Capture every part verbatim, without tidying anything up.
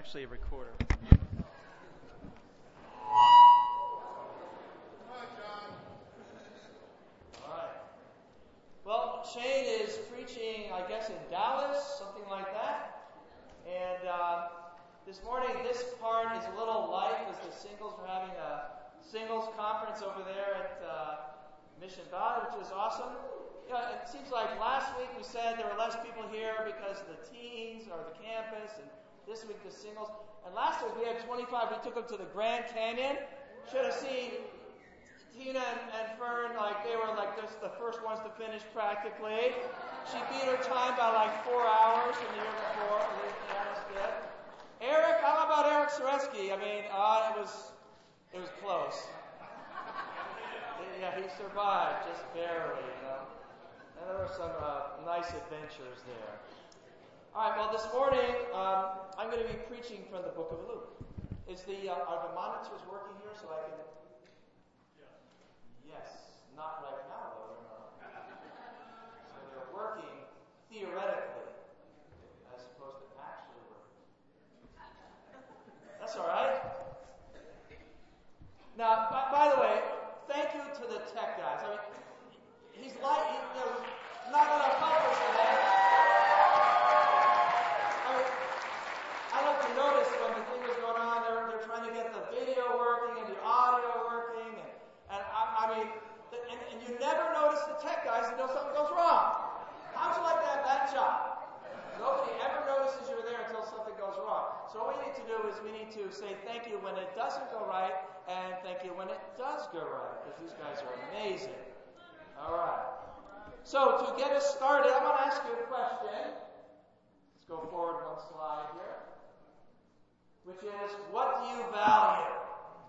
actually a recorder. Well, Shane is preaching, I guess, in Dallas, something like that. And uh, this morning, this part is a little light because the singles are having a singles conference over there at uh, Mission Valley, which is awesome. You know, it seems like last week we said there were less people here because of the teens or the campus, and this week the singles. And last week we had twenty-five. We took them to the Grand Canyon. Should have seen Tina and, and Fern, like they were like just the first ones to finish practically. She beat her time by like four hours from the year before. Alice did. Eric, how about Eric Soreski? I mean, uh, it was it was close. Yeah, he survived just barely, you know. And there were some uh, nice adventures there. All right, well, this morning um, I'm going to be preaching from the book of Luke. Is the uh, are the monitors working here so I can? Yes, not right now, though. They're not. So they're working theoretically as opposed to actually working. That's all right. Now, by, by the way, thank you to the tech guys. I mean, he's like, he, you know, not going to help us today. I mean, I like to notice when the thing is going on, they're, they're trying to get the video working and the audio working, and And I, I mean, and, and you never notice the tech guys until something goes wrong. How'd you like to have that job? Nobody ever notices you're there until something goes wrong. So what we need to do is we need to say thank you when it doesn't go right, and thank you when it does go right, because these guys are amazing. All right. So to get us started, I want to ask you a question. Let's go forward one slide here, which is, what do you value?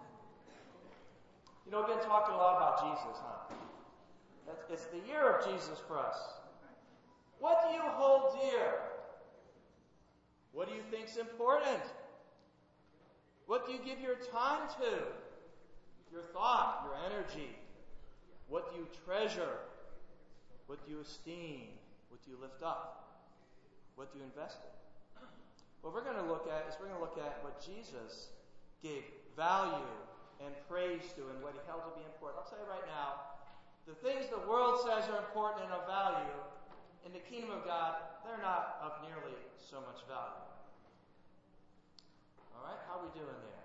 You know, we've been talking a lot about Jesus, huh? It's the year of Jesus for us. What do you hold dear? What do you think is important? What do you give your time to? Your thought, your energy? What do you treasure? What do you esteem? What do you lift up? What do you invest in? What we're going to look at is we're going to look at what Jesus gave value and praise to, and what he held to be important. I'll tell you right now, the things the world says are important and of value, in the kingdom of God, they're not of nearly so much value. All right, how are we doing there?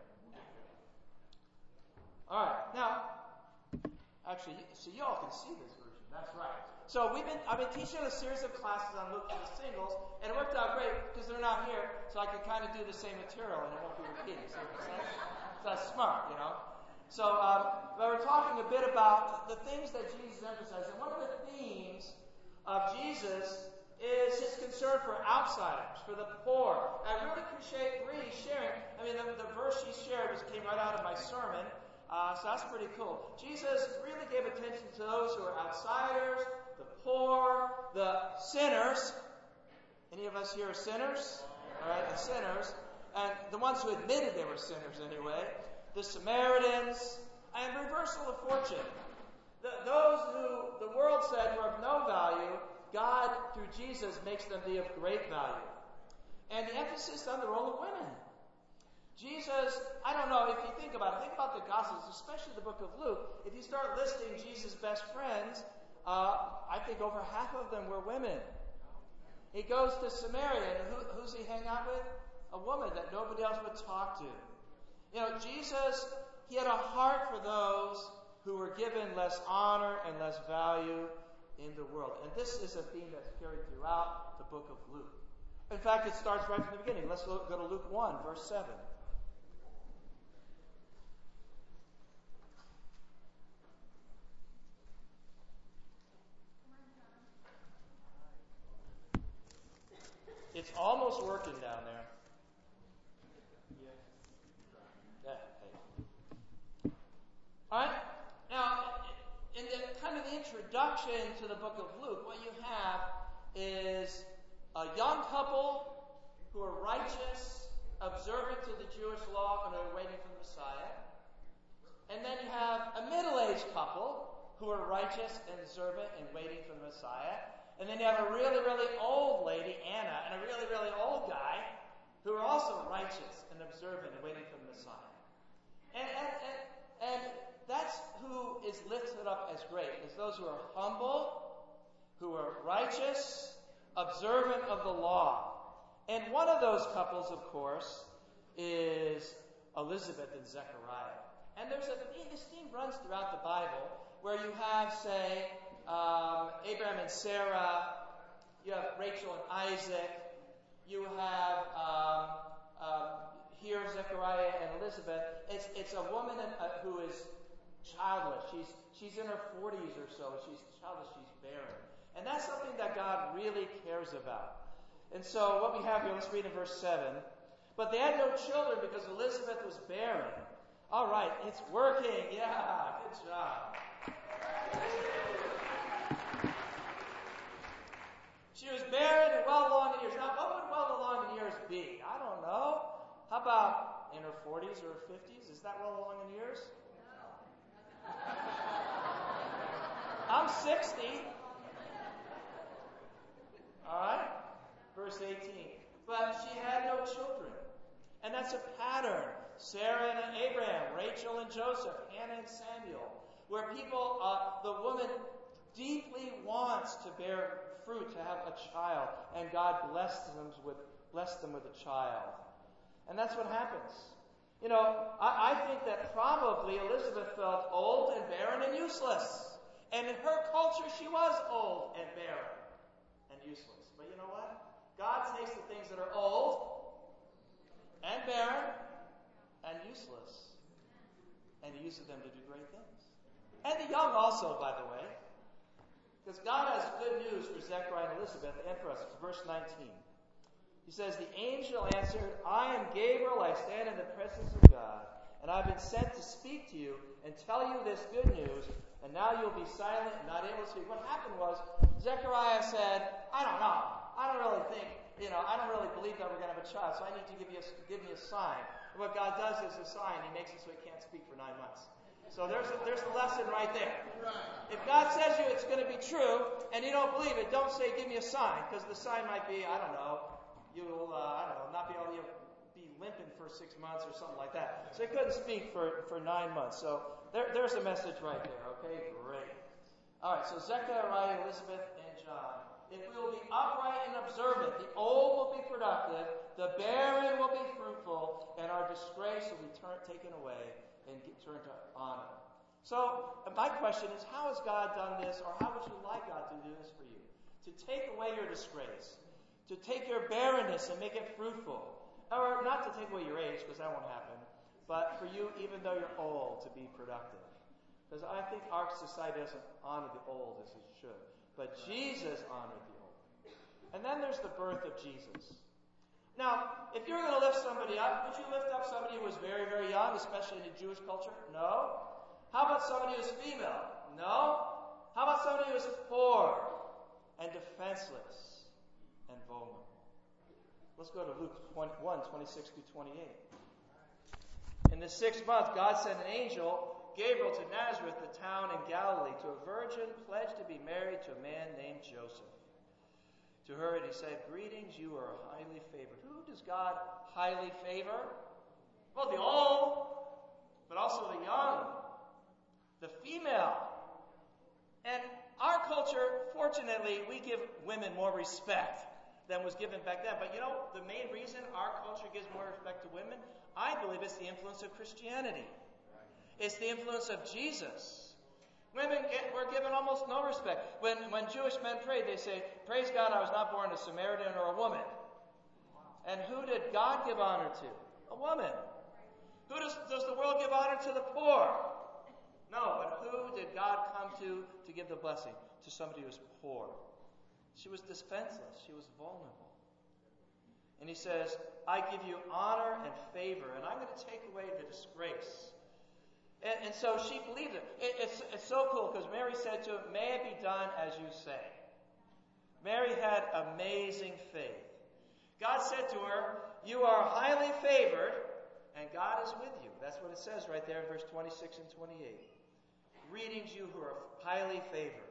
All right, now, actually, so you all can see this version. That's right. So we've been, I've been teaching a series of classes on Luke for the singles, and it worked out great because they're not here, so I can kind of do the same material and it won't be repeated. See what I'm saying? That's smart, you know. So, um, but we're talking a bit about the things that Jesus emphasized. And one of the themes of Jesus is his concern for outsiders, for the poor. And I really appreciate Bree sharing. I mean, the, the verse she shared was came right out of my sermon, uh, so that's pretty cool. Jesus really gave attention to those who are outsiders, the poor, the sinners. Any of us here are sinners? All right, the sinners. And the ones who admitted they were sinners anyway, the Samaritans, and reversal of fortune. The, those who the world said were of no value, God, through Jesus, makes them be of great value. And the emphasis on the role of women. Jesus, I don't know, if you think about it, think about the Gospels, especially the book of Luke. If you start listing Jesus' best friends, uh, I think over half of them were women. He goes to Samaria, and who, who's he hang out with? A woman that nobody else would talk to. You know, Jesus, he had a heart for those who were given less honor and less value in the world. And this is a theme that's carried throughout the book of Luke. In fact, it starts right from the beginning. Let's go to Luke one, verse seven. It's almost working down there. Yeah. Yeah. All right. Now, in the kind of the introduction to the book of Luke, what you have is a young couple who are righteous, observant to the Jewish law, and are waiting for the Messiah. And then you have a middle-aged couple who are righteous and observant and waiting for the Messiah. And then you have a really, really old lady, Anna, and a really, really old guy, who are also righteous and observant and waiting for the Messiah. And, and, and, and that's who is lifted up as great, as those who are humble, who are righteous, observant of the law. And one of those couples, of course, is Elizabeth and Zechariah. And there's a this theme runs throughout the Bible where you have, say, um, Abraham and Sarah, you have Rachel and Isaac, you have um, um, here Zechariah and Elizabeth. It's it's a woman in, uh, who is childless. She's she's in her forties or so. She's childless. She's barren, and that's something that God really cares about. And so what we have here, let's read in verse seven. But they had no children because Elizabeth was barren. All right, it's working. Yeah, good job. She was barren and well along in years. Now, what would well along in years be? I don't know. How about in her forties or her fifties? Is that well along in years? No. I'm sixty. All right? Verse eighteen. But she had no children. And that's a pattern. Sarah and Abraham, Rachel and Joseph, Hannah and Samuel, where people, uh, the woman deeply wants to bear fruit, to have a child, and God blessed them with blessed them with a child. And that's what happens. You know, I, I think that probably Elizabeth felt old and barren and useless. And in her culture, she was old and barren and useless. But you know what? God takes the things that are old and barren and useless, and He uses them to do great things. And the young also, by the way. Because God has good news for Zechariah and Elizabeth and for us. It's verse nineteen. He says, the angel answered, I am Gabriel, I stand in the presence of God, and I've been sent to speak to you and tell you this good news, and now you'll be silent and not able to speak. What happened was, Zechariah said, I don't know. I don't really think, you know, I don't really believe that we're going to have a child, so I need to give you a, give me a sign. And what God does is a sign. He makes it so he can't speak for nine months. So there's a, there's the lesson right there. If God says you it's going to be true, and you don't believe it, don't say, give me a sign, because the sign might be, I don't know, you'll, uh, I don't know, not be able to be limping for six months or something like that. So he couldn't speak for, for nine months. So there, there's a message right there, okay? Great. All right, so Zechariah, Elizabeth, and John. If we will be upright and observant, the old will be productive, the barren will be fruitful, and our disgrace will be turn, taken away and get turned to honor. So my question is, how has God done this, or how would you like God to do this for you? To take away your disgrace, to take your barrenness and make it fruitful. Or not to take away your age, because that won't happen, but for you, even though you're old, to be productive. Because I think our society doesn't honor the old as it should. But Jesus honored the old. And then there's the birth of Jesus. Now, if you were going to lift somebody up, would you lift up somebody who was very, very young, especially in the Jewish culture? No. How about somebody who was female? No. How about somebody who was poor and defenseless and vulnerable? Let's go to Luke one, twenty-six through twenty-eight. In the sixth month, God sent an angel, Gabriel, to Nazareth, the town in Galilee, to a virgin pledged to be married to a man named Joseph. To her, and he said, greetings, you are highly favored. Who does God highly favor? Well, the old, but also the young, the female. And our culture, fortunately, we give women more respect than was given back then. But you know, the main reason our culture gives more respect to women, I believe it's the influence of Christianity. It's the influence of Jesus. Women get, were given almost no respect. When, when Jewish men prayed, they say, praise God, I was not born a Samaritan or a woman. And who did God give honor to? A woman. Who does, does the world give honor to? The poor. No, but who did God come to to give the blessing? To somebody who was poor. She was defenseless. She was vulnerable. And he says, I give you honor and favor, and I'm going to take away the disgrace. And, and so she believed it. it it's, it's so cool, because Mary said to him, may it be done as you say. Mary had amazing faith. God said to her, you are highly favored, and God is with you. That's what it says right there in verse twenty-six and twenty-eight. Greetings, you who are highly favored.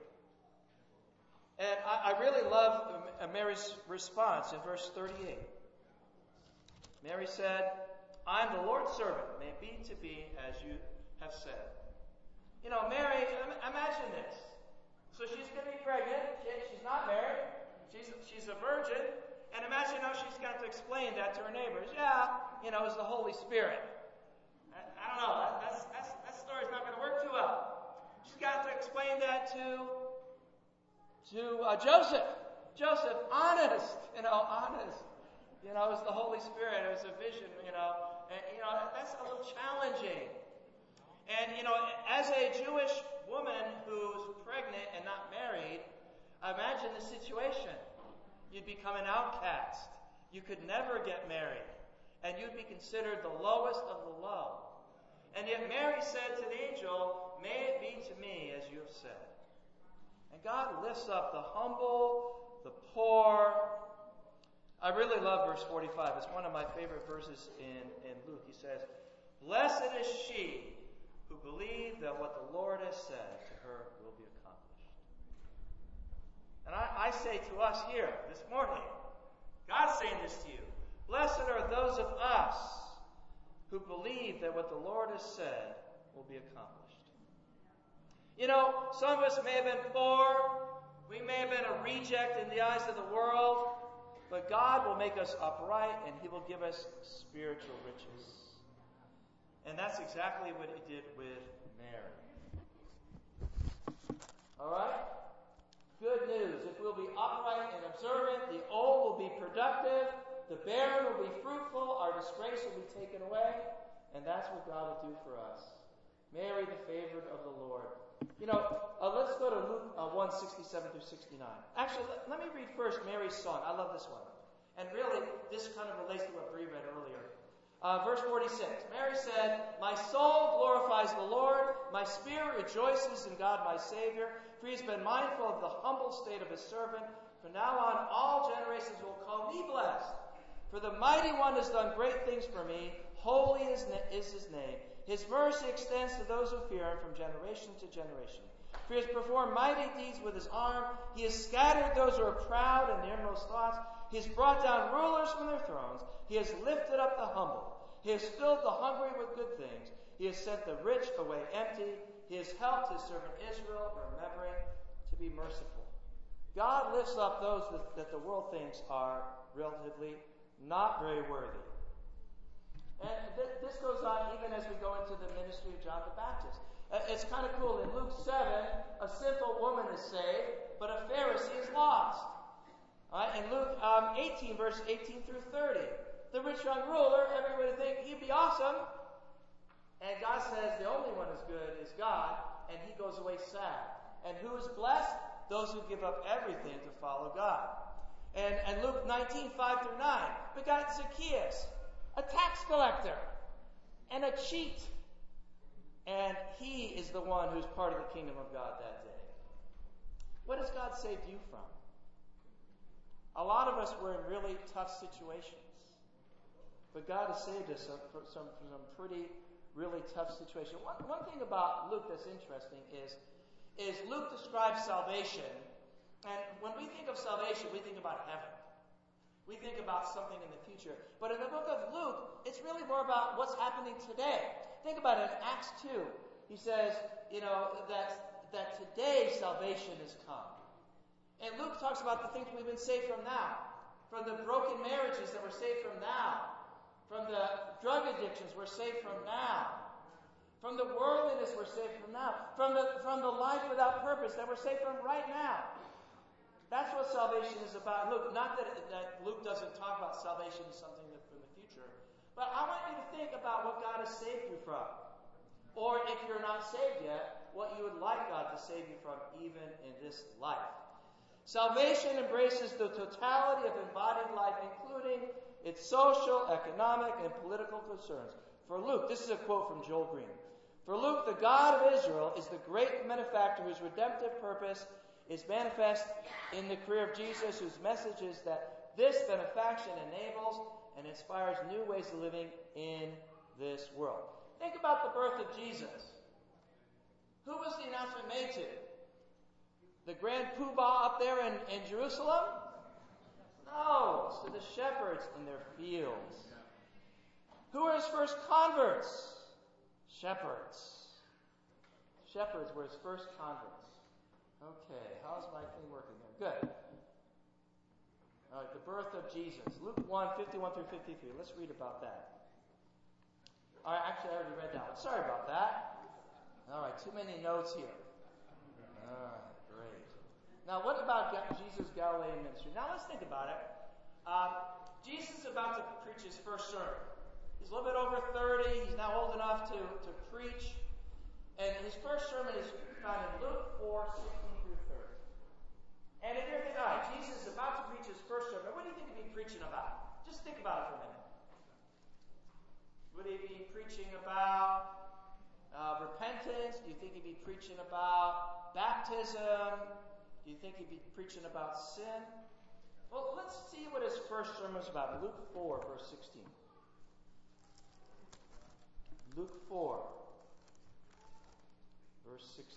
And I, I really love Mary's response in verse thirty-eight. Mary said, I am the Lord's servant. May it be to be as you have said. You know, Mary, imagine this. So she's going to be pregnant. She, she's not married. She's, she's a virgin. And imagine how she's got to explain that to her neighbors. Yeah, you know, it's the Holy Spirit. I, I don't know. That, that's, that's, that story's not going to work too well. She's got to explain that to, to uh, Joseph. Joseph, honest. You know, honest. You know, it was the Holy Spirit. It was a vision, you know. And, you know, that's a little challenging. And, you know, as a Jewish woman who's pregnant and not married, imagine the situation. You'd become an outcast. You could never get married. And you'd be considered the lowest of the low. And yet Mary said to the angel, may it be to me as you have said. And God lifts up the humble, the poor. I really love verse forty-five. It's one of my favorite verses in, in Luke. He says, blessed is she who believed that what the Lord has said to her will be accomplished. And I, I say to us here this morning, God's saying this to you. Blessed are those of us who believe that what the Lord has said will be accomplished. You know, some of us may have been poor. We may have been a reject in the eyes of the world. But God will make us upright, and He will give us spiritual riches. And that's exactly what He did with Mary. All right? Good news. If we'll be upright and observant, the old will be productive, the barren will be fruitful, our disgrace will be taken away, and that's what God will do for us. Mary, the favored of the Lord. You know, uh, let's go to Luke uh, one, sixty-seven through sixty-nine. Actually, let, let me read first Mary's song. I love this one. And really, this kind of relates to what Bree read earlier. Uh, verse forty-six. Mary said, my soul glorifies the Lord. My spirit rejoices in God my Savior. For He has been mindful of the humble state of His servant. From now on, all generations will call me blessed. For the Mighty One has done great things for me. Holy is, is His name. His mercy extends to those who fear Him from generation to generation. For He has performed mighty deeds with His arm. He has scattered those who are proud in their inmost thoughts. He has brought down rulers from their thrones. He has lifted up the humble. He has filled the hungry with good things. He has sent the rich away empty. He has helped His servant Israel, remembering to be merciful. God lifts up those that, that the world thinks are relatively not very worthy. And th- this goes on even as we go into the ministry of John the Baptist. Uh, it's kind of cool. In Luke seven, a sinful woman is saved, but a Pharisee is lost. All right, in Luke um, eighteen, verse eighteen through thirty, the rich young ruler, everybody would think he'd be awesome. And God says the only one who's good is God, and he goes away sad. And who is blessed? Those who give up everything to follow God. And, and Luke nineteen, five through nine, we got Zacchaeus, a tax collector, and a cheat. And he is the one who's part of the kingdom of God that day. What has God saved you from? A lot of us were in really tough situations. But God has saved us from some, from some pretty, really tough situations. One, one thing about Luke that's interesting is, is Luke describes salvation. And when we think of salvation, we think about heaven. We think about something in the future. But in the book of Luke, it's really more about what's happening today. Think about it in Acts two. He says, you know, that, that today salvation has come. And Luke talks about the things we've been saved from now. From the broken marriages that we're saved from now. From the drug addictions we're saved from now. From the worldliness we're saved from now. From the, from the life without purpose that we're saved from right now. That's what salvation is about. Look, not that, that Luke doesn't talk about salvation as something that from the future. But I want you to think about what God has saved you from. Or if you're not saved yet, what you would like God to save you from even in this life. Salvation embraces the totality of embodied life, including its social, economic, and political concerns. For Luke, this is a quote from Joel Green. For Luke, the God of Israel is the great benefactor whose redemptive purpose is manifest in the career of Jesus, whose message is that this benefaction enables and inspires new ways of living in this world. Think about the birth of Jesus. Who was the announcement made to? The grand poobah up there in, in Jerusalem? No, it's to the shepherds in their fields. Who were his first converts? Shepherds. Shepherds were his first converts. Okay, how's my thing working there? Good. All right, the birth of Jesus. Luke one, fifty-one through fifty-three. Let's read about that. All right, actually, I already read that one. Sorry about that. All right, too many notes here. All right, great. Now, what about Jesus' Galilean ministry? Now, let's think about it. Um, Jesus is about to preach his first sermon. He's a little bit over thirty. He's now old enough to, to preach. And his first sermon is found in Luke four, sixteen through thirty. And if you're thinking, all right, Jesus is about to preach his first sermon, what do you think he'd be preaching about? Just think about it for a minute. Would he be preaching about uh, repentance? Do you think he'd be preaching about baptism? Do you think he'd be preaching about sin? Well, let's see what his first sermon is about. Luke four, verse sixteen. Luke four, verse sixteen.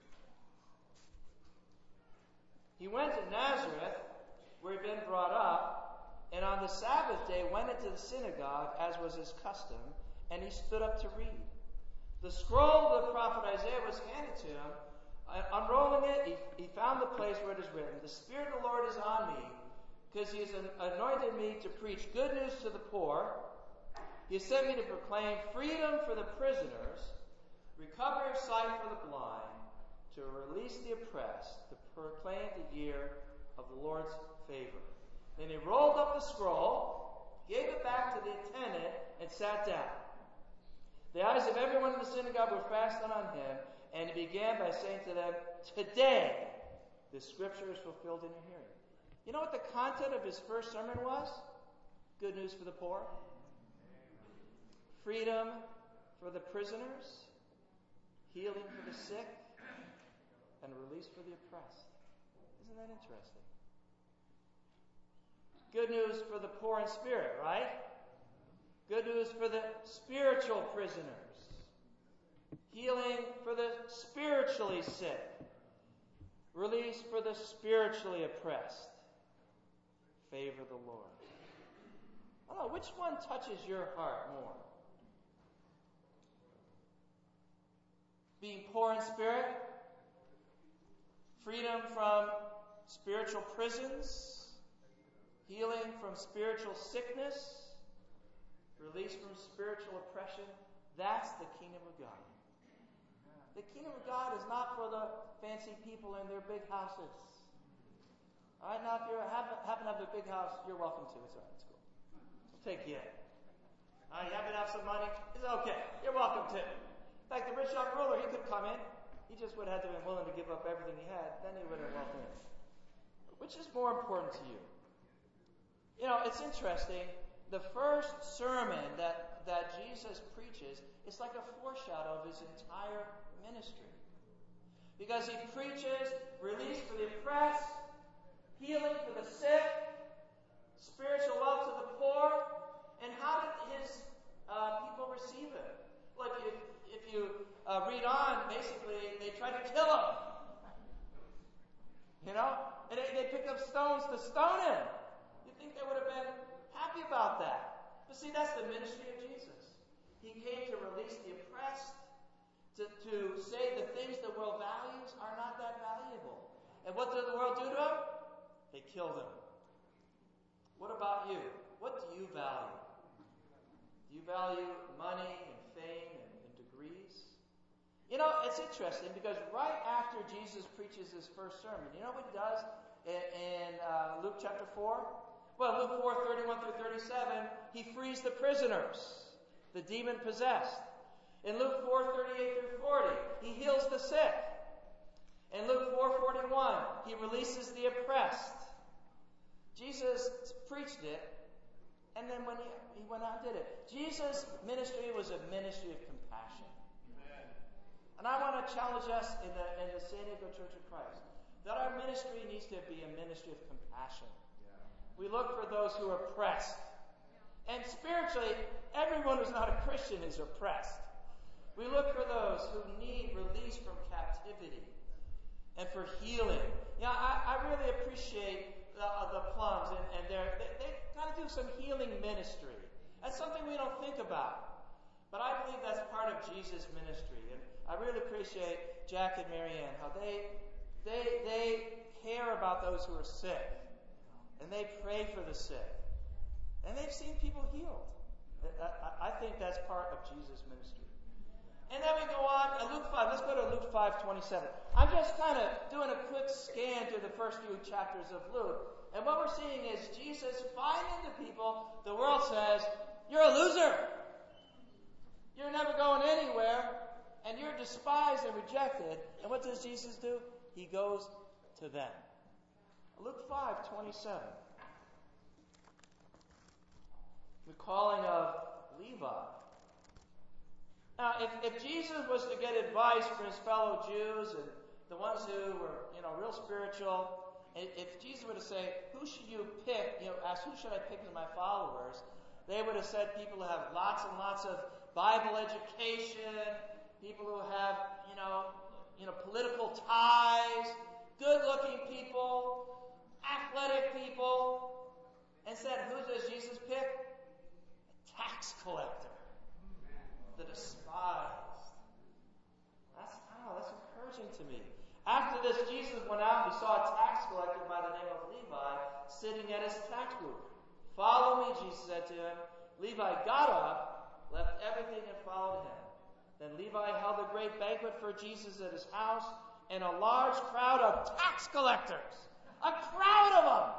He went to Nazareth, where he'd been brought up, and on the Sabbath day went into the synagogue, as was his custom, and he stood up to read. The scroll of the prophet Isaiah was handed to him. Unrolling it, he, he found the place where it is written, "The Spirit of the Lord is on me, because he has anointed me to preach good news to the poor. He has sent me to proclaim freedom for the prisoners, recovery of sight for the blind, to release the oppressed, to proclaim the year of the Lord's favor." Then he rolled up the scroll, gave it back to the attendant, and sat down. The eyes of everyone in the synagogue were fastened on him, and he began by saying to them, "Today, the scripture is fulfilled in your hearing." You know what the content of his first sermon was? Good news for the poor, freedom for the prisoners, healing for the sick, and release for the oppressed. Isn't that interesting? Good news for the poor in spirit, right? Good news for the spiritual prisoners. Healing for the spiritually sick. Release for the spiritually oppressed. Favor the Lord. I don't know, which one touches your heart more? Being poor in spirit? Freedom from spiritual prisons, healing from spiritual sickness, release from spiritual oppression. That's the kingdom of God. The kingdom of God is not for the fancy people in their big houses. All right, now if you happen, happen to have a big house, you're welcome to. It's all right, it's cool. We'll take you in. All right, you happen to have some money? It's okay. You're welcome to. In fact, the rich young ruler, he could come in. He just would have had to be willing to give up everything he had. Then he would have welcomed in. Which is more important to you? You know, it's interesting. The first sermon that, that Jesus preaches is like a foreshadow of his entire ministry. Because he preaches release for the oppressed, healing for the sick, spiritual wealth to the poor. And how did his uh, people receive it? Look, if, if you uh, read on, basically, they tried to kill him. You know? And they, they picked up stones to stone him. You'd think they would have been happy about that. But see, that's the ministry of Jesus. He came to release the oppressed, to, to say the things the world values are not that valuable. And what did the world do to him? They killed him. What about you? What do you value? Do you value money and fame and, and degrees? You know, it's interesting because right after Jesus preaches his first sermon, you know what he does in, in uh, Luke chapter four? Well, Luke four, thirty-one through thirty-seven, he frees the prisoners, the demon-possessed. In Luke four, thirty-eight through forty, he heals the sick. In Luke four, forty-one, he releases the oppressed. Jesus preached it, and then when he, he went out and did it. Jesus' ministry was a ministry of compassion. Amen. And I want to challenge us in the, in the San Diego Church of Christ that our ministry needs to be a ministry of compassion. Yeah. We look for those who are oppressed. And spiritually, everyone who's not a Christian is oppressed. We look for those who need release from captivity and for healing. You know, I, I really appreciate the, uh, the Plums, and, and they they kind of do some healing ministry. That's something we don't think about. But I believe that's part of Jesus' ministry. And I really appreciate Jack and Marianne, how they they they care about those who are sick. And they pray for the sick. And they've seen people healed. I, I think that's part of Jesus' ministry. And then we go on, uh, Luke five. Let's go to Luke five twenty-seven. I'm just kind of doing a quick scan through the first few chapters of Luke. And what we're seeing is Jesus finding the people the world says, you're a loser. You're never going anywhere. And you're despised and rejected. And what does Jesus do? He goes to them. Luke five twenty-seven. The calling of Levi. Now, if, if Jesus was to get advice from his fellow Jews and the ones who were, you know, real spiritual, if Jesus were to say, who should you pick, you know, ask who should I pick as my followers, they would have said people who have lots and lots of Bible education, people who have, you know, you know, political ties, good-looking people, athletic people, and said, who does Jesus pick? A tax collector. The despised. That's, oh, that's encouraging to me. After this, Jesus went out and he saw a tax collector by the name of Levi sitting at his tax booth. Follow me, Jesus said to him. Levi got up, left everything, and followed him. Then Levi held a great banquet for Jesus at his house, and a large crowd of tax collectors. A crowd of them.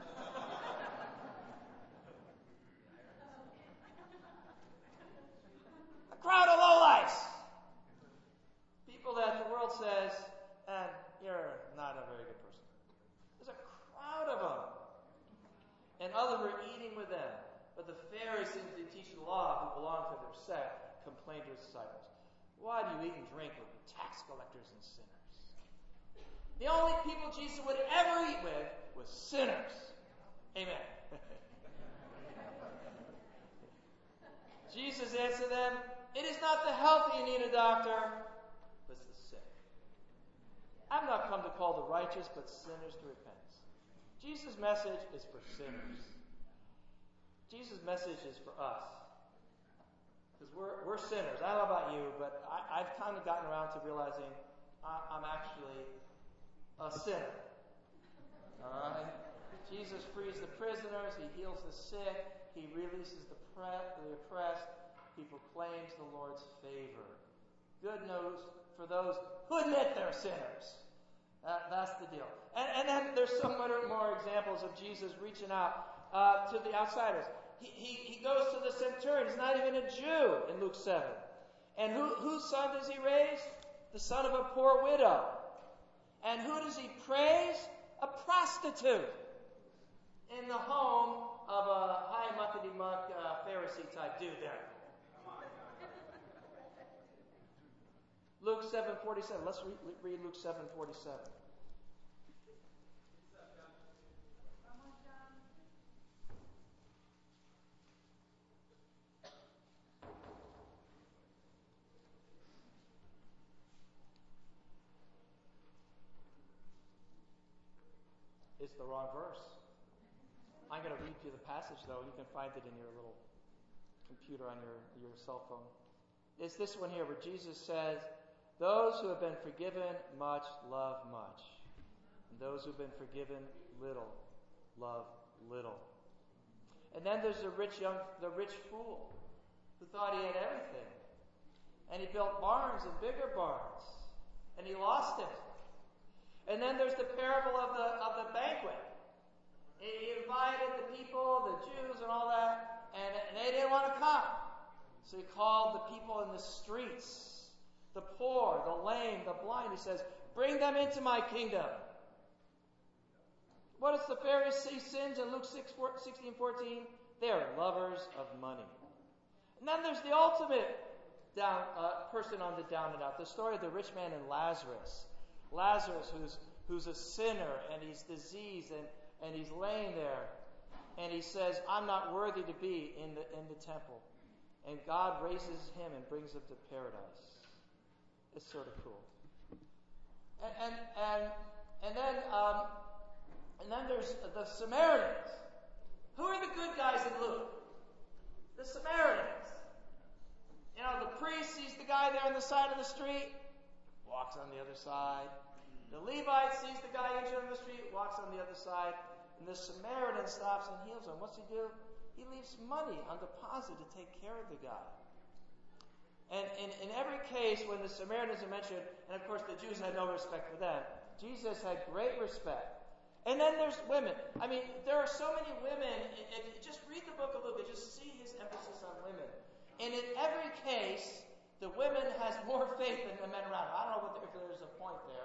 A crowd of lowlifes. People that the world says, and you're not a very good person. There's a crowd of them. And others were eating with them. But the Pharisees who teach the law, who belong to their sect, complained to his disciples, why do you eat and drink with tax collectors and sinners? The only people Jesus would ever eat with was sinners. Amen. Jesus answered them, it is not the healthy who need a doctor, but it's the sick. I've not come to call the righteous, but sinners to repentance. Jesus' message is for sinners. Jesus' message is for us. Because we're, we're sinners. I don't know about you, but I, I've kind of gotten around to realizing I, I'm actually a sinner. All right? Jesus frees the prisoners. He heals the sick. He releases the, pre- the oppressed. He proclaims the Lord's favor. Good news for those who admit they're sinners. That, that's the deal. And, and then there's some more examples of Jesus reaching out uh, to the outsiders. He, he, he goes to the centurion. He's not even a Jew in Luke seven. And who, whose son does he raise? The son of a poor widow. And who does he praise? A prostitute. In the home of a high muckety-muck uh, Pharisee type dude there. Luke seven forty-seven. Let's read, read Luke seven forty-seven. It's the wrong verse. I'm going to read you the passage, though. You can find it in your little computer on your, your cell phone. It's this one here where Jesus says, those who have been forgiven much love much. And those who have been forgiven little love little. And then there's the rich young, the rich fool who thought he had everything. And he built barns and bigger barns. And he lost it. And then there's the parable of the of the banquet. He invited the people, the Jews and all that, and, and they didn't want to come. So he called the people in the streets, the poor, the lame, the blind. He says, bring them into my kingdom. What is the Pharisee sins in Luke sixteen fourteen? They are lovers of money. And then there's the ultimate down uh, person on the down and out. The story of the rich man and Lazarus. Lazarus, who's who's a sinner, and he's diseased, and, and he's laying there, and he says, I'm not worthy to be in the in the temple. And God raises him and brings him to paradise. It's sort of cool. And and and, and then um, and then there's the Samaritans. Who are the good guys in Luke? The Samaritans. You know, the priest sees the guy there on the side of the street, walks on the other side. The Levite sees the guy injured on the street, walks on the other side. And the Samaritan stops and heals him. What's he do? He leaves money on deposit to take care of the guy. And in, in every case, when the Samaritans are mentioned, and of course the Jews had no respect for them, Jesus had great respect. And then there's women. I mean, there are so many women. And, and just read the book of Luke and just see his emphasis on women. And in every case, the women has more faith than the men around. I don't know what the, if there's a point there.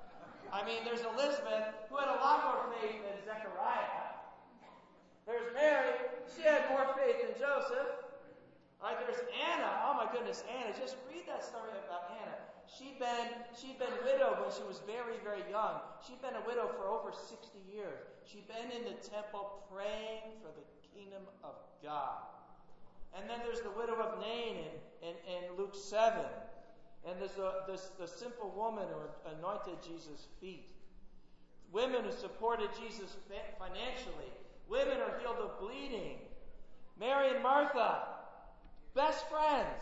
I mean, there's Elizabeth, who had a lot more faith than Zechariah. There's Mary. She had more faith than Joseph. Right, there's Anna. Oh my goodness, Anna. Just read that story about Anna. She'd been, she'd been widowed when she was very, very young. She'd been a widow for over sixty years. She'd been in the temple praying for the kingdom of God. And then there's the widow of Nain in, in, in Luke seven. And there's a, this, the simple woman who anointed Jesus' feet. Women who supported Jesus financially. Women who healed of bleeding. Mary and Martha. Best friends.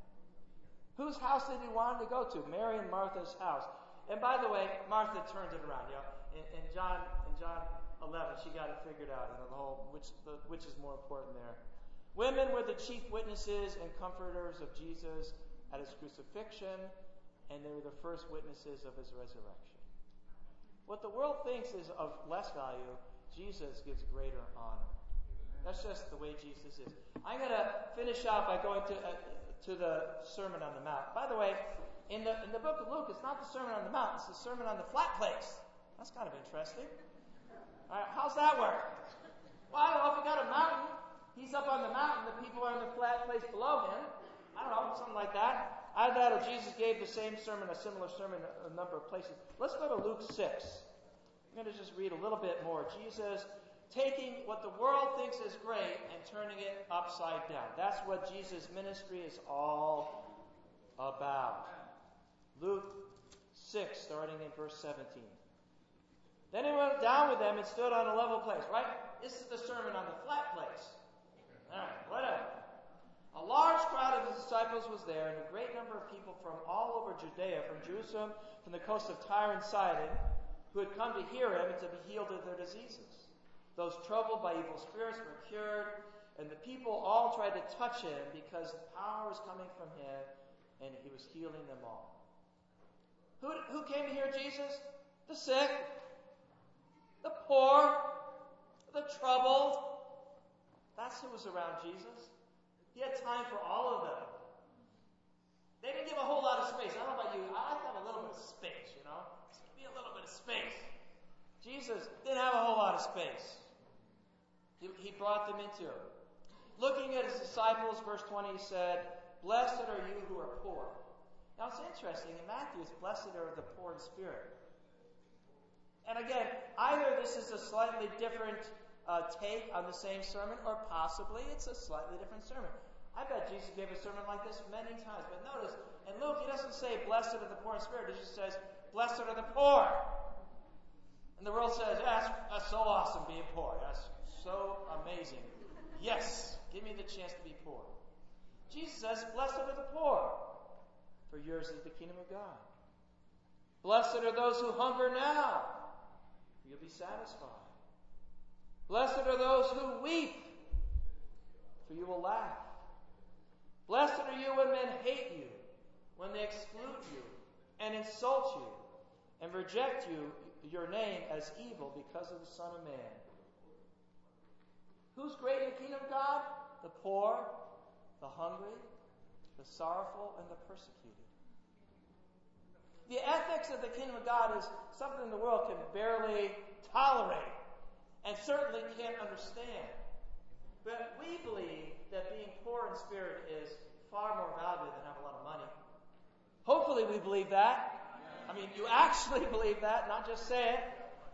Whose house did he want to go to? Mary and Martha's house. And by the way, Martha turned it around. You know, in, in John in John eleven, she got it figured out. You know, the whole which the, which is more important there. Women were the chief witnesses and comforters of Jesus at his crucifixion, and they were the first witnesses of his resurrection. What the world thinks is of less value, Jesus gives greater honor. That's just the way Jesus is. I'm going to finish out by going to uh, to the Sermon on the Mount. By the way, in the in the book of Luke, it's not the Sermon on the Mount, it's the Sermon on the Flat Place. That's kind of interesting. All right, how's that work? Well, I don't know, if you got a mountain, he's up on the mountain, the people are in the flat place below him. I don't know, something like that. Either that or Jesus gave the same sermon, a similar sermon, a number of places. Let's go to Luke six. I'm going to just read a little bit more. Jesus taking what the world thinks is great and turning it upside down. That's what Jesus' ministry is all about. Luke six, starting in verse seventeen. Then he went down with them and stood on a level place, right? This is the sermon on the flat place. All right, whatever. A large crowd of his disciples was there, and a great number of people from all over Judea, from Jerusalem, from the coast of Tyre and Sidon, who had come to hear him and to be healed of their diseases. Those troubled by evil spirits were cured, and the people all tried to touch him because the power was coming from him, and he was healing them all. Who, who came to hear Jesus? The sick, the poor, the troubled. That's who was around Jesus. He had time for all of them. They didn't give a whole lot of space. I don't know about you. I like to have a little bit of space, you know. Just give me a little bit of space. Jesus didn't have a whole lot of space. He, he brought them into it. Looking at his disciples, verse twenty, he said, "Blessed are you who are poor." Now it's interesting. In Matthew, it's blessed are the poor in spirit. And again, either this is a slightly different uh, take on the same sermon, or possibly it's a slightly different sermon. I bet Jesus gave a sermon like this many times. But notice, in Luke, he doesn't say, "Blessed are the poor in spirit." He just says, "Blessed are the poor." And the world says, that's, that's so awesome being poor. That's so amazing. Yes, give me the chance to be poor. Jesus says, "Blessed are the poor, for yours is the kingdom of God. Blessed are those who hunger now, for you'll be satisfied. Blessed are those who weep, for you will laugh. Blessed are you when men hate you, when they exclude you, and insult you, and reject you, your name as evil because of the Son of Man." Who's great in the kingdom of God? The poor, the hungry, the sorrowful, and the persecuted. The ethics of the kingdom of God is something the world can barely tolerate and certainly can't understand. But we believe that being poor in spirit is far more valuable than having a lot of money. Hopefully we believe that. I mean, you actually believe that, not just say it.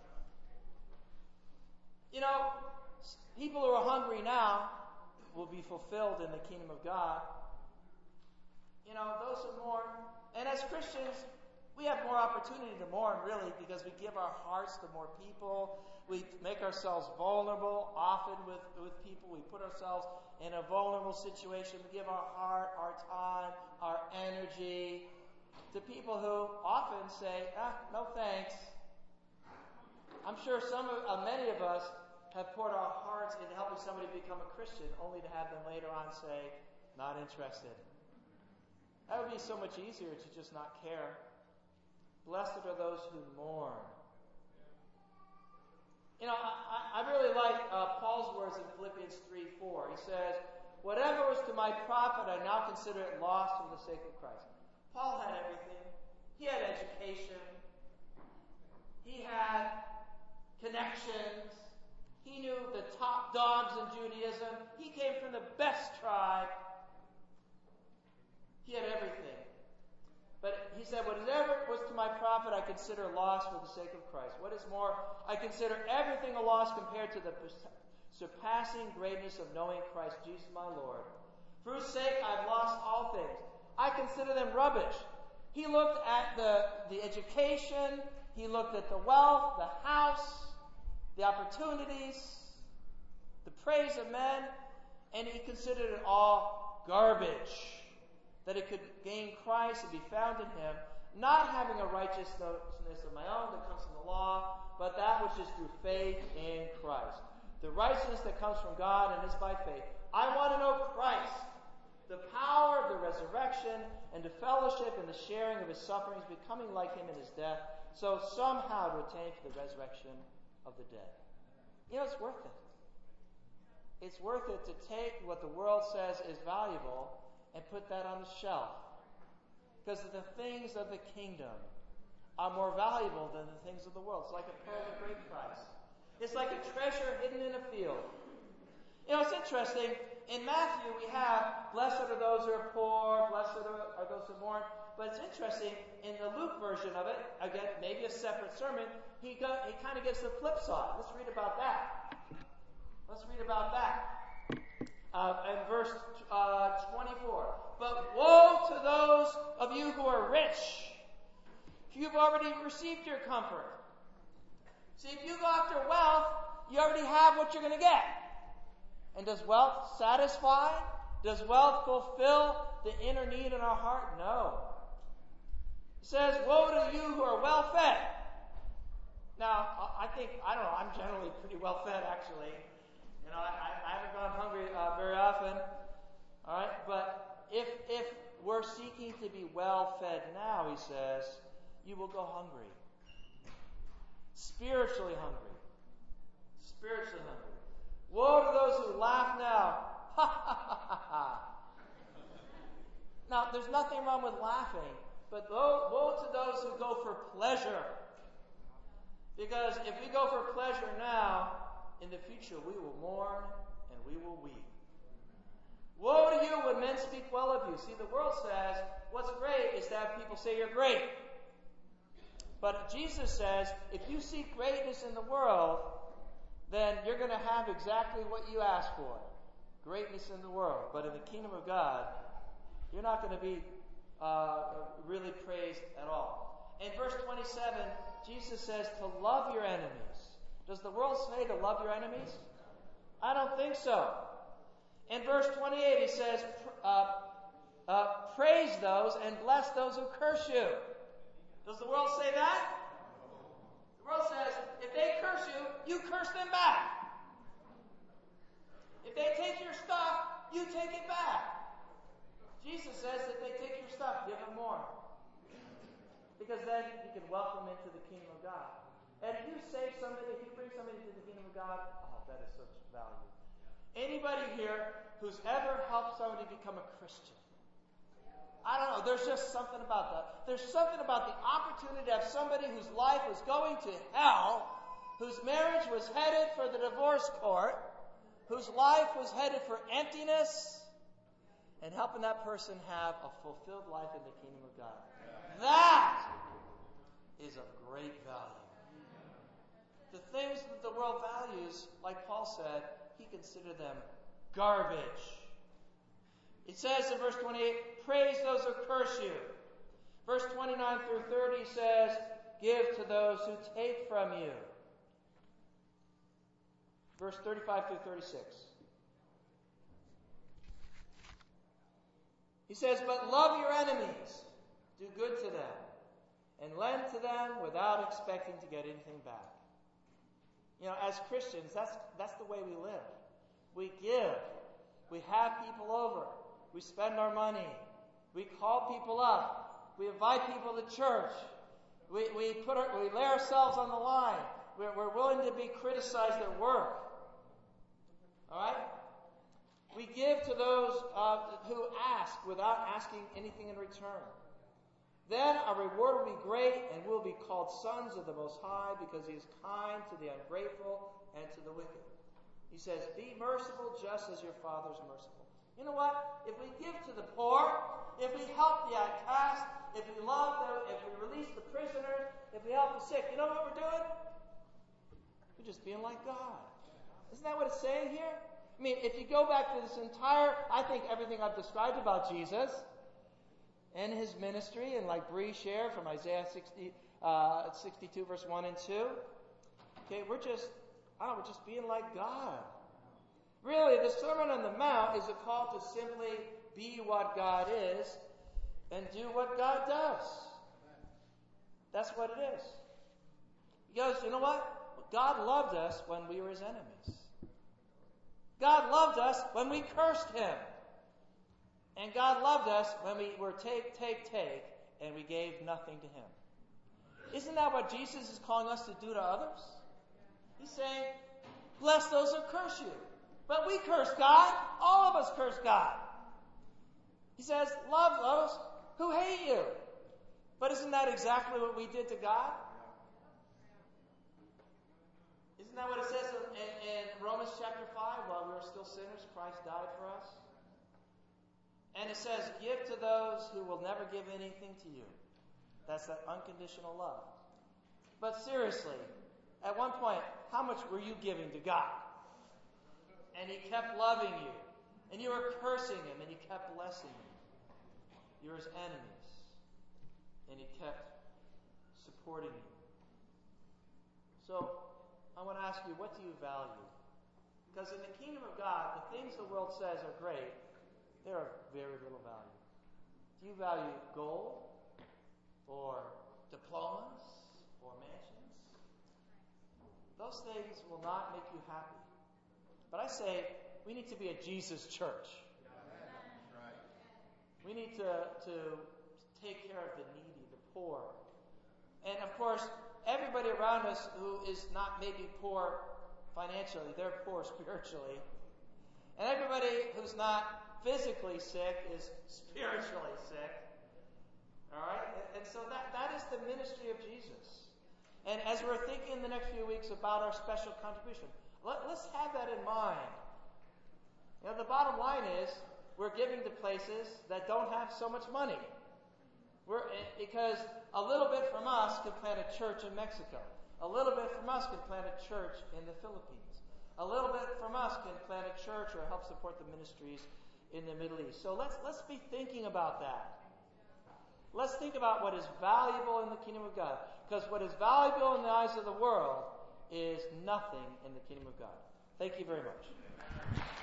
You know, people who are hungry now will be fulfilled in the kingdom of God. You know, those who mourn. And as Christians, We have more opportunity to mourn, really, because we give our hearts to more people. We make ourselves vulnerable often with, with people. We put ourselves in a vulnerable situation. We give our heart, our time, our energy to people who often say, ah, no thanks. I'm sure some of, uh, many of us have poured our hearts into helping somebody become a Christian, only to have them later on say, not interested. That would be so much easier to just not care. Blessed are those who mourn. You know, I, I really like uh, Paul's words in Philippians three four. He says, whatever was to my profit, I now consider it loss for the sake of Christ. Paul had everything. He had education. He had connections. He knew the top dogs in Judaism. He came from the best tribe. He had everything. But he said, whatever was to my profit, I consider loss for the sake of Christ. What is more, I consider everything a loss compared to the surpassing greatness of knowing Christ Jesus my Lord. For whose sake I've lost all things. I consider them rubbish. He looked at the, the education, he looked at the wealth, the house, the opportunities, the praise of men, and he considered it all garbage. That it could gain Christ and be found in him, not having a righteousness of my own that comes from the law, but that which is through faith in Christ. The righteousness that comes from God and is by faith. I want to know Christ, the power of the resurrection, and the fellowship and the sharing of his sufferings, becoming like him in his death, so somehow to attain to the resurrection of the dead. You know, it's worth it. It's worth it to take what the world says is valuable and put that on the shelf. Because the things of the kingdom are more valuable than the things of the world. It's like a pearl of great price. It's like a treasure hidden in a field. You know, it's interesting. In Matthew, we have, blessed are those who are poor, blessed are those who mourn. But it's interesting, in the Luke version of it, again, maybe a separate sermon, he, got, he kind of gives the flip side. Let's read about that. Let's read about that. Uh, in verse uh, twenty-four. But woe to those of you who are rich. You've already received your comfort. See, if you go after wealth, you already have what you're going to get. And does wealth satisfy? Does wealth fulfill the inner need in our heart? No. It says, woe to you who are well fed. Now, I think, I don't know, I'm generally pretty well fed actually. You know, I, I haven't gone hungry uh, very often. All right, but if if we're seeking to be well fed now, he says, you will go hungry. Spiritually hungry. Spiritually hungry. Woe to those who laugh now. Ha ha ha ha ha. Now, there's nothing wrong with laughing, but woe, woe to those who go for pleasure. Because if we go for pleasure now, in the future we will mourn and we will weep. Woe to you when men speak well of you. See, the world says what's great is to have people say you're great. But Jesus says if you seek greatness in the world, then you're going to have exactly what you ask for. Greatness in the world. But in the kingdom of God, you're not going to be uh, really praised at all. In verse twenty-seven, Jesus says to love your enemies. Does the world say to love your enemies? I don't think so. In verse twenty-eight, he says, uh, uh, praise those and bless those who curse you. Does the world say that? The world says, if they curse you, you curse them back. If they take your stuff, you take it back. Jesus says that they take your stuff, give them more. Because then you can welcome into the kingdom of God. And if you save somebody, if you bring somebody to the kingdom of God, oh, that is such value. Anybody here who's ever helped somebody become a Christian? I don't know, there's just something about that. There's something about the opportunity to have somebody whose life was going to hell, whose marriage was headed for the divorce court, whose life was headed for emptiness, and helping that person have a fulfilled life in the kingdom of God. That is of great value. The things that the world values, like Paul said, he considered them garbage. It says in verse twenty-eight, praise those who curse you. Verse twenty-nine through thirty says, give to those who take from you. Verse thirty-five through thirty-six. He says, but love your enemies, do good to them, and lend to them without expecting to get anything back. You know, as Christians, that's that's the way we live. We give. We have people over. We spend our money. We call people up. We invite people to church. We we put our, we lay ourselves on the line. We're, we're willing to be criticized at work. All right? We give to those uh, who ask without asking anything in return. Then our reward will be great, and we'll be called sons of the Most High, because He is kind to the ungrateful and to the wicked. He says, be merciful just as your Father is merciful. You know what? If we give to the poor, if we help the outcast, if we love them, if we release the prisoners, if we help the sick, you know what we're doing? We're just being like God. Isn't that what it's saying here? I mean, if you go back to this entire, I think everything I've described about Jesus and His ministry, and like Bree shared from Isaiah sixty, uh, sixty-two, verse one and two, okay, we're just, oh, we're just being like God. Really, the Sermon on the Mount is a call to simply be what God is and do what God does. That's what it is. Because, you know what? God loved us when we were His enemies. God loved us when we cursed Him. And God loved us when we were take, take, take, and we gave nothing to Him. Isn't that what Jesus is calling us to do to others? He's saying, bless those who curse you. But we curse God. All of us curse God. He says, love those who hate you. But isn't that exactly what we did to God? Isn't that what it says in, in, in Romans chapter five? While we were still sinners, Christ died for us. And it says, give to those who will never give anything to you. That's that unconditional love. But seriously, at one point, how much were you giving to God? And He kept loving you. And you were cursing Him, and He kept blessing you. You were His enemies. And He kept supporting you. So, I want to ask you, what do you value? Because in the kingdom of God, the things the world says are great, they're of very little value. Do you value gold? Or diplomas? Or mansions? Those things will not make you happy. But I say, we need to be a Jesus church. We need to, to take care of the needy, the poor. And of course, everybody around us who is not maybe poor financially, they're poor spiritually. And everybody who's not physically sick is spiritually sick. All right? And so that, that is the ministry of Jesus. And as we're thinking in the next few weeks about our special contribution, let, let's have that in mind. You know, the bottom line is, we're giving to places that don't have so much money. We're, because a little bit from us can plant a church in Mexico. A little bit from us can plant a church in the Philippines. A little bit from us can plant a church or help support the ministries in the Middle East. So let's let's be thinking about that. Let's think about what is valuable in the kingdom of God. Because what is valuable in the eyes of the world is nothing in the kingdom of God. Thank you very much.